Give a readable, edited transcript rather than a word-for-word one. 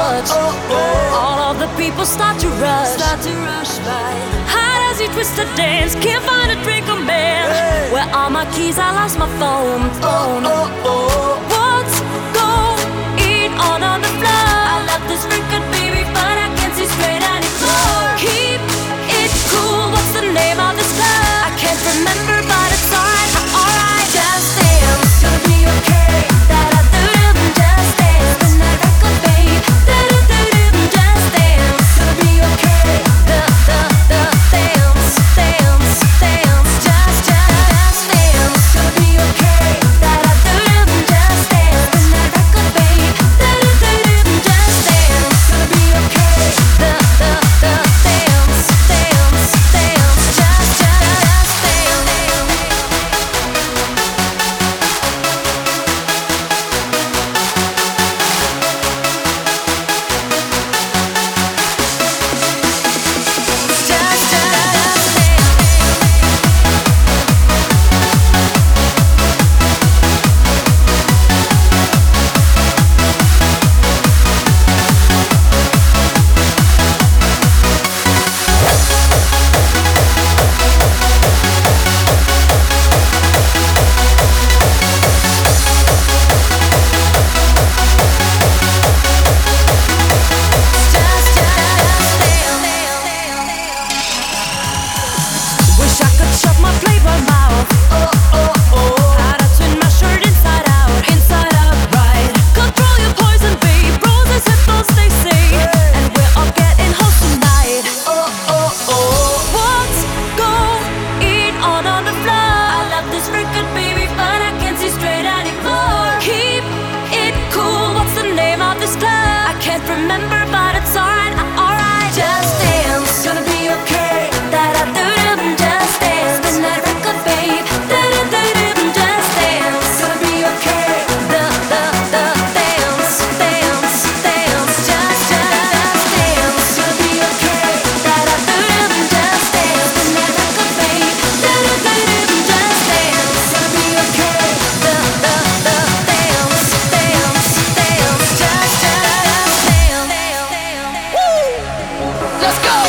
much. All of the people start to rush by. How does he twist to dance? Can't find a drink or man. Where are my keys? I lost my phone. What's going on the floor? I love this record, baby, but I can't see straight anymore. Keep it cool. What's the name of this club? I can't remember, but it's alright. I'm alright. Just dance, gonna be okay. Da-da-da-dum, just dance. Spin that record, babe. Da-da-da-dum, just dance, gonna be okay. Dance, dance, dance. Just dance, gonna be okay. Da-da-da-dum, just dance. Spin that record, babe. Da-da-da-dum, just dance, gonna be okay. Dance, dance, dance. Just dance. Wish I could shut my flavor mouth. How to turn my shirt inside out, right. Control your poison, babe. Roses hit those, they say, and we're all getting hoes tonight. What's going on the floor? I love this record, baby, but I can't see straight anymore. Keep it cool. What's the name of this club? I can't remember, but it's alright. I'm alright. Just dance, gonna be okay. Da-da-da-dum, just dance. Spin that record, babe. Da-da-da-dum, just dance, gonna be okay. Dance, dance, dance. Just dance, gonna be okay. Da-da-da-dum, just dance. Spin that record, babe. Da-da-da-dum, just dance, gonna be okay. Dance, dance, just dance. Woo! Let's go!